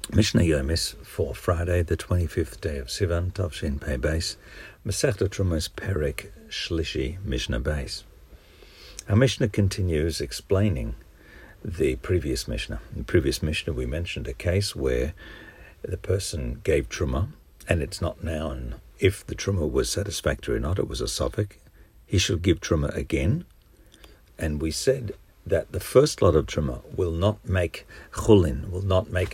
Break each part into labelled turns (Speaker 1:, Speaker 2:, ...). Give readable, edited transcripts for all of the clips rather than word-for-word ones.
Speaker 1: Mishnah Yomis for Friday, the 25th day of Sivan, Tavshin Pei Beis, Masechta Trumas Perek Shlishi Mishnah Beis. Our Mishnah continues explaining the previous Mishnah. In the previous Mishnah we mentioned a case where the person gave Truma, and it's not known if the Truma was satisfactory or not. It was a suffix. He should give Truma again, and we said that the first lot of truma will not make chulin, will not make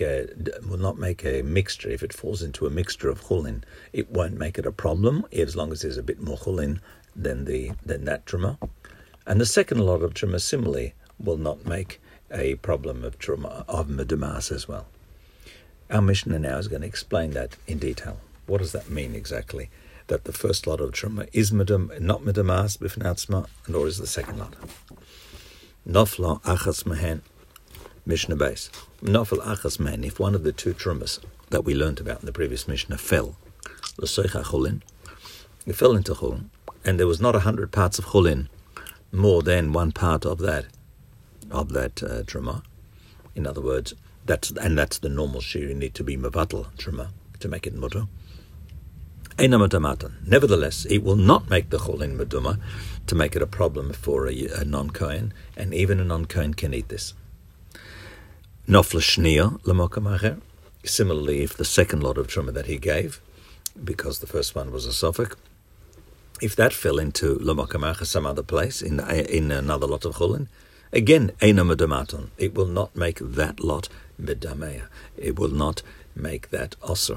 Speaker 1: a mixture. If it falls into a mixture of chulin, it won't make it a problem as long as there's a bit more chulin than that truma. And the second lot of truma similarly will not make a problem of truma of medumas as well. Our Mishnah now is going to explain that in detail. What does that mean exactly? That the first lot of truma is not medumas b'fnei, nor is the second lot. Nofla achas mehen, Mishnah Beis. Nofel achas mehen, if one of the two trumas that we learnt about in the previous Mishnah fell, l'soicha chulin, it fell into chulin, and there was not 100 parts of chulin, more than one part of that truma. In other words, that's the normal shir. You need to be mevatel truma to make it mutter. Eina medamatan. Nevertheless, it will not make the chulin meduma to make it a problem for a non-Kohen, and even a non-Kohen can eat this. Nofla shniya l'mokam acher. Similarly, if the second lot of truma that he gave, because the first one was a suffix, if that fell into l'mokam acher, some other place in another lot of chulin, again eina medamaton. It will not make that lot medameya. It will not make that osur.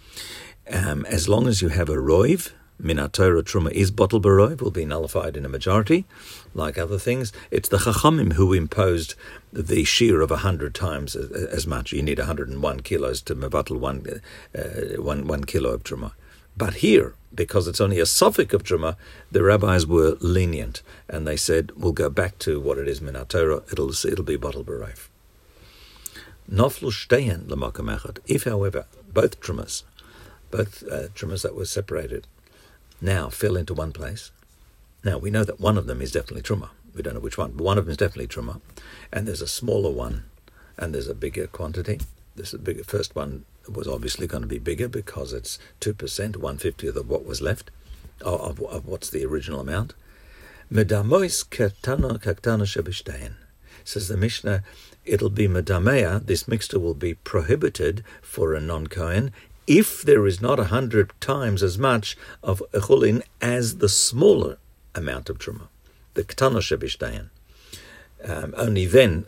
Speaker 1: As long as you have a roiv, Minat Torah truma is bottle baroiv, will be nullified in a majority. Like other things, it's the Chachamim who imposed the shear of 100 times as much. You need 101 kilos to mevatel one kilo of truma. But here, because it's only a suffix of truma, the rabbis were lenient, and they said, we'll go back to what it is Minat Torah, it'll be bottle baroiv. Noflu shteyen l'makam echad. If, however, both trumas that were separated now fell into one place. Now, we know that one of them is definitely truma. We don't know which one, but one of them is definitely truma. And there's a smaller one, and there's a bigger quantity. The first one was obviously going to be bigger because it's 2%, 1/50 of what was left, of what's the original amount. Medamois kaktana shebishtayin. Says the Mishnah, it'll be medameya, this mixture will be prohibited for a non-Kohen, if there is not 100 times as much of chulin as the smaller amount of truma, the ketana shebishtayin. Only then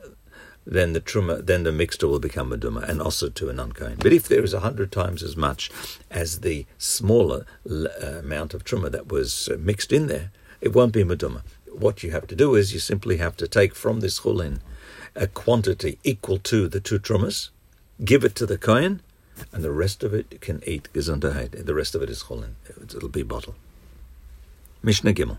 Speaker 1: the mixture will become meduma and also to a non-kohen. But if there is 100 times as much as the smaller amount of truma that was mixed in there, it won't be meduma. What you have to do is you simply have to take from this chulin a quantity equal to the two trumas, give it to the kohen, and the rest of it you can eat gesundheit. The rest of it is chulin. It'll be bottle. Mishnah Gimel.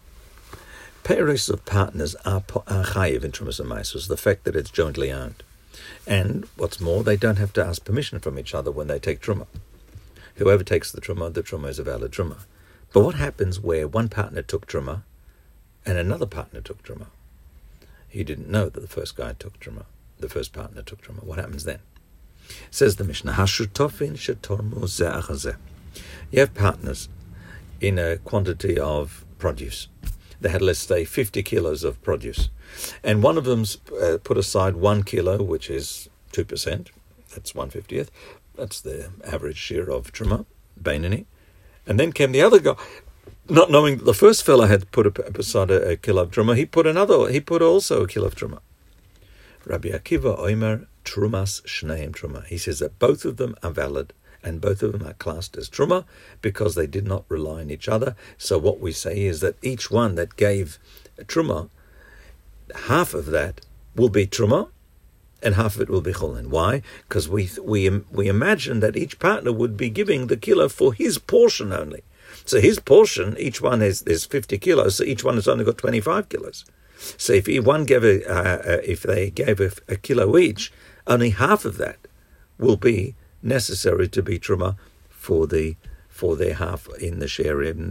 Speaker 1: Pairs of partners are chayiv in trumas and meisos, the fact that it's jointly owned. And what's more, they don't have to ask permission from each other when they take truma. Whoever takes the truma is a valid truma. But what happens where one partner took truma and another partner took truma? He didn't know that the first guy took truma. The first partner took truma. What happens then? Says the Mishnah, Hashutofin shetormu ze achazeh. You have partners in a quantity of produce. They had, let's say, 50 kilos of produce. And one of them's put aside 1 kilo, which is 2%. That's 1/50th. That's the average share of truma, Beinani. And then came the other guy, not knowing that the first fellow had put aside a kilo of truma, he put also a kilo of truma. Rabbi Akiva Omer Trumas Shneim Truma. He says that both of them are valid and both of them are classed as truma because they did not rely on each other. So what we say is that each one that gave truma, half of that will be truma and half of it will be chulin. Why? Because we imagine that each partner would be giving the kilo for his portion only. So his portion, each one there's 50 kilos, so each one has only got 25 kilos. So if they gave a kilo each, only half of that will be necessary to be truma for their half in the share of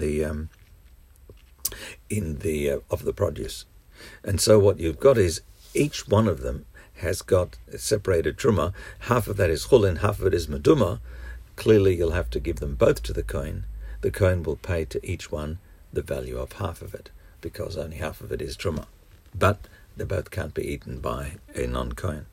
Speaker 1: the produce. And so what you've got is each one of them has got separated truma, half of that is chulin, half of it is meduma, clearly you'll have to give them both to the kohen. The kohen will pay to each one the value of half of it, because only half of it is truma. But they both can't be eaten by a non-kohen.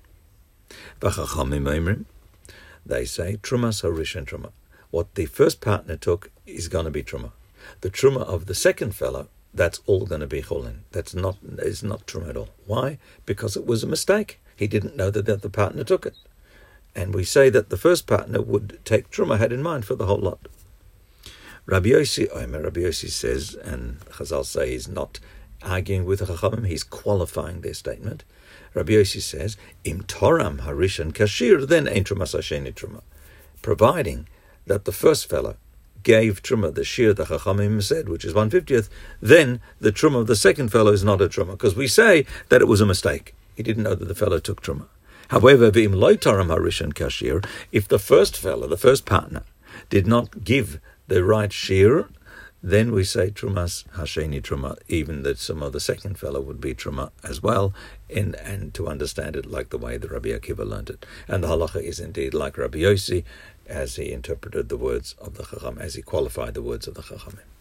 Speaker 1: They say, trumas harishon truma. What the first partner took is going to be truma. The truma of the second fellow, that's all going to be chulin. Is not truma at all. Why? Because it was a mistake. He didn't know that the other partner took it. And we say that the first partner would take truma, had in mind for the whole lot. Rabbi Yossi says, and Chazal say he's not arguing with the Chachamim, he's qualifying their statement. Rabbi Yossi says, Im toram harishon kashir, then ein trumas hasheni truma. Providing that the first fellow gave truma, the shir the Chachamim said, which is 1/50th, then the truma of the second fellow is not a truma, because we say that it was a mistake. He didn't know that the fellow took truma. However, v'im lo toram harishon kashir, if the first fellow, the first partner, did not give the right shir, then we say trumas hasheni truma, even that some of the second fellow would be truma as well, and to understand it like the way the Rabbi Akiva learned it. And the halacha is indeed like Rabbi Yossi, as he interpreted the words of the Chacham, as he qualified the words of the Chachamim.